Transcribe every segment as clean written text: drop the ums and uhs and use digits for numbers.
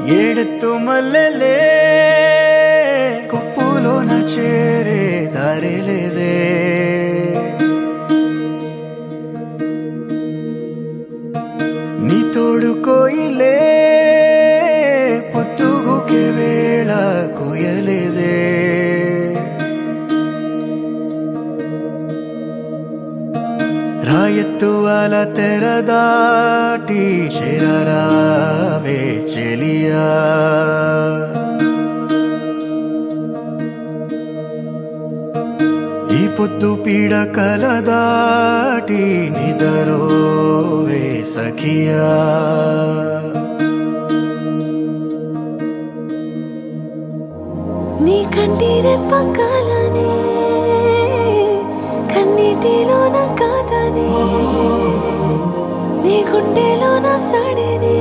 ఏడెత్తు మల్లెలే కొప్పులోన చేరే దారి లేదే. నీ తోడు కోయిలే పొద్దుగుకే వేళ కోయలేదే. రాయెత్తు అల తెర దాటి చేరరావే చెలియా. ఈ పొద్దు పీడ కల దాటి నిదరోవే సఖియా. నీ కంటిరే పక్కలనే కన్నీటిలోన కాదని, నీ గుండెలోన సడిని,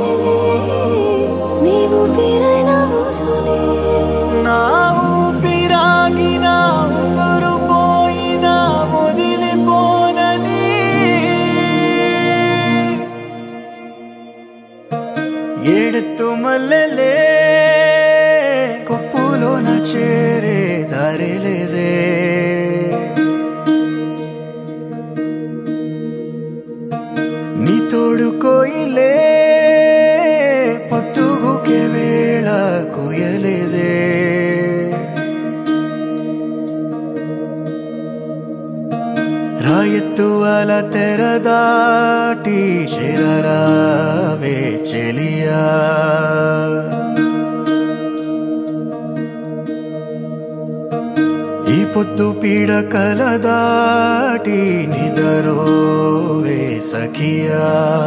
నీవు పీరైన ఊసుని. నా ఊపిరాగిన ఉసురు పోయిన వదిలిపోనని. ఏడెత్తు మల్లెలే కొప్పులోన చేరే దారి లేదే. నీ తోడు కోయిలే పొద్దుగుకే వేళ కోయలేదే. రాయెత్తు అల తెర దాటి చేరరావే చెలియా. ఈ పొద్దు పీడ కల దాటి నిదరోవే సఖియా.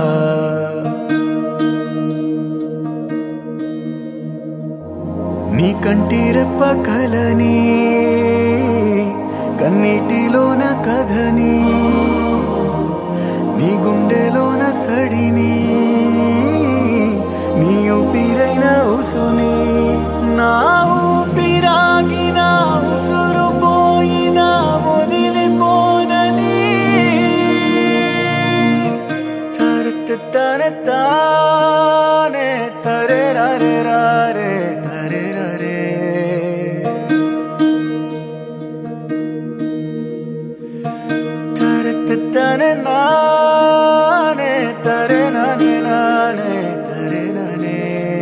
నీ కంటి రెప్ప కలని కన్నీటిలోన కథని, నీ గుండెలోన సడిని, నీ ఊపిరైన ఉసుని. నా ఊపిరాగిన ఉసురు పోయిన వదిలిపోనని. తరత తరతానే తరే రే రే తరే రే. తరత తన నానే తరే నానే నానే తరే నానే.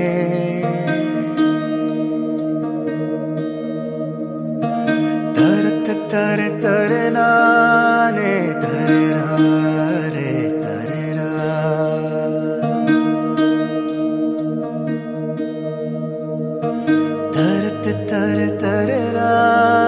తరత తరే తరే నానే తరే రే తరే రా. తరత తరే తరే రా.